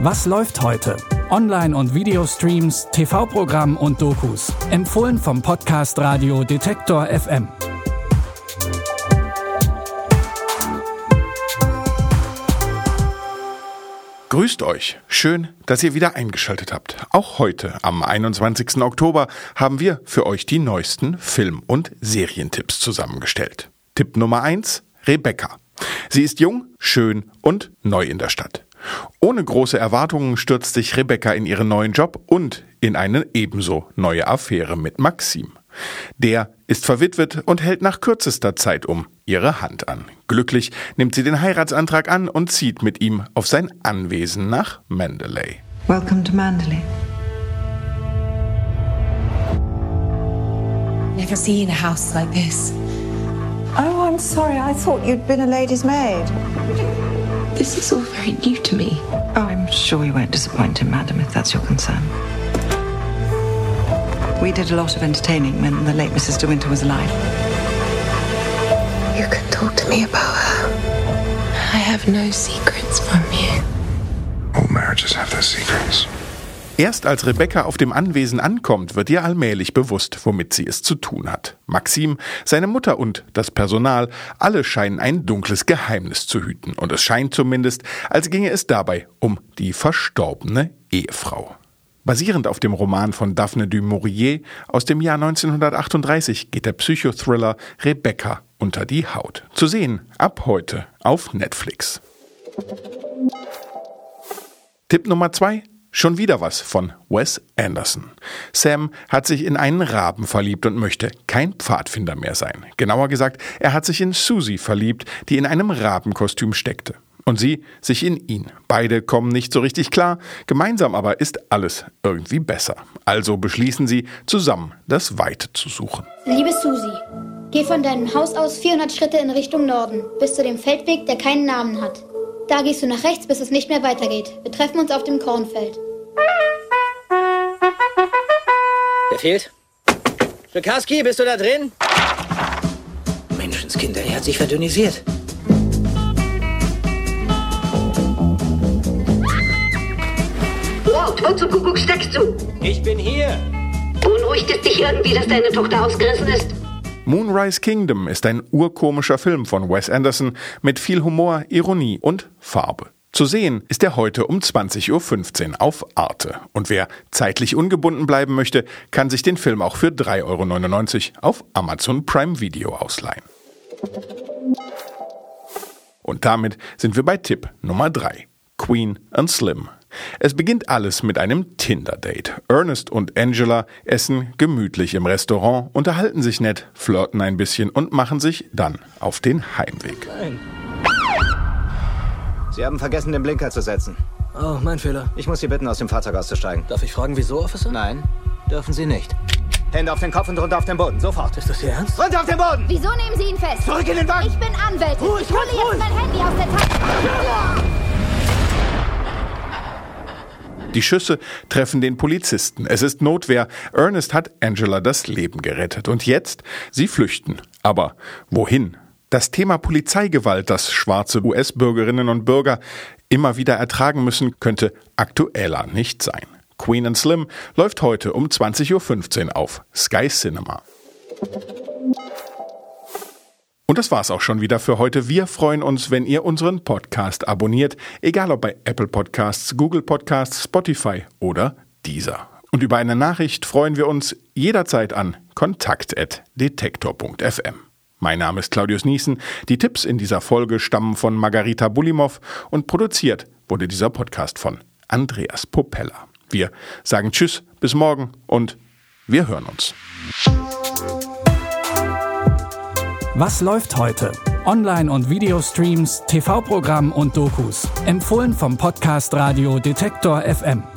Was läuft heute? Online- und Videostreams, TV-Programm und Dokus. Empfohlen vom Podcast Radio Detektor FM. Grüßt euch. Schön, dass ihr wieder eingeschaltet habt. Auch heute, am 21. Oktober, haben wir für euch die neuesten Film- und Serientipps zusammengestellt. Tipp Nummer 1, Rebecca. Sie ist jung, schön und neu in der Stadt. Ohne große Erwartungen stürzt sich Rebecca in ihren neuen Job und in eine ebenso neue Affäre mit Maxim. Der ist verwitwet und hält nach kürzester Zeit ihre Hand an. Glücklich nimmt sie den Heiratsantrag an und zieht mit ihm auf sein Anwesen nach Mandalay. Welcome to Mandalay. Never seen a house like this. Oh, I'm sorry. I thought you'd been a lady's maid. This is all very new to me. Oh, I'm sure you won't disappoint him, madam, if that's your concern. We did a lot of entertaining when the late Mrs. De Winter was alive. You can talk to me about her. I have no secrets from you. All marriages have their secrets. Erst als Rebecca auf dem Anwesen ankommt, wird ihr allmählich bewusst, womit sie es zu tun hat. Maxim, seine Mutter und das Personal, alle scheinen ein dunkles Geheimnis zu hüten. Und es scheint zumindest, als ginge es dabei um die verstorbene Ehefrau. Basierend auf dem Roman von Daphne du Maurier aus dem Jahr 1938 geht der Psychothriller Rebecca unter die Haut. Zu sehen ab heute auf Netflix. Tipp Nummer 2. Schon wieder was von Wes Anderson. Sam hat sich in einen Raben verliebt und möchte kein Pfadfinder mehr sein. Genauer gesagt, er hat sich in Susie verliebt, die in einem Rabenkostüm steckte. Und sie sich in ihn. Beide kommen nicht so richtig klar, gemeinsam aber ist alles irgendwie besser. Also beschließen sie, zusammen das Weite zu suchen. Liebe Susi, geh von deinem Haus aus 400 Schritte in Richtung Norden, bis zu dem Feldweg, der keinen Namen hat. Da gehst du nach rechts, bis es nicht mehr weitergeht. Wir treffen uns auf dem Kornfeld. Wer fehlt? Schlukarski, bist du da drin? Menschenskinder, er hat sich verdünnisiert. Wow, wo zum Kuckuck steckst du? Ich bin hier. Beunruhigt es dich irgendwie, dass deine Tochter ausgerissen ist? Moonrise Kingdom ist ein urkomischer Film von Wes Anderson mit viel Humor, Ironie und Farbe. Zu sehen ist er heute um 20.15 Uhr auf Arte. Und wer zeitlich ungebunden bleiben möchte, kann sich den Film auch für 3,99 € auf Amazon Prime Video ausleihen. Und damit sind wir bei Tipp Nummer 3. Queen and Slim. Es beginnt alles mit einem Tinder-Date. Ernest und Angela essen gemütlich im Restaurant, unterhalten sich nett, flirten ein bisschen und machen sich dann auf den Heimweg. Nein. Sie haben vergessen, den Blinker zu setzen. Oh, mein Fehler. Ich muss Sie bitten, aus dem Fahrzeug auszusteigen. Darf ich fragen, wieso, Officer? Nein, dürfen Sie nicht. Hände auf den Kopf und runter auf den Boden, sofort. Ist das Ihr Ernst? Runter auf den Boden! Wieso nehmen Sie ihn fest? Zurück in den Wagen! Ich bin Anwältin. Ruhig, Ich hole jetzt mein Handy aus der Tasche. Die Schüsse treffen den Polizisten. Es ist Notwehr. Ernest hat Angela das Leben gerettet. Und jetzt? Sie flüchten. Aber wohin? Das Thema Polizeigewalt, das schwarze US-Bürgerinnen und Bürger immer wieder ertragen müssen, könnte aktueller nicht sein. Queen and Slim läuft heute um 20.15 Uhr auf Sky Cinema. Und das war's auch schon wieder für heute. Wir freuen uns, wenn ihr unseren Podcast abonniert, egal ob bei Apple Podcasts, Google Podcasts, Spotify oder Deezer. Und über eine Nachricht freuen wir uns jederzeit an kontakt@detektor.fm. Mein Name ist Claudius Niesen. Die Tipps in dieser Folge stammen von Margarita Bulimov und produziert wurde dieser Podcast von Andreas Popella. Wir sagen Tschüss, bis morgen und wir hören uns. Was läuft heute? Online- und Videostreams, TV-Programm und Dokus. Empfohlen vom Podcast Radio Detektor FM.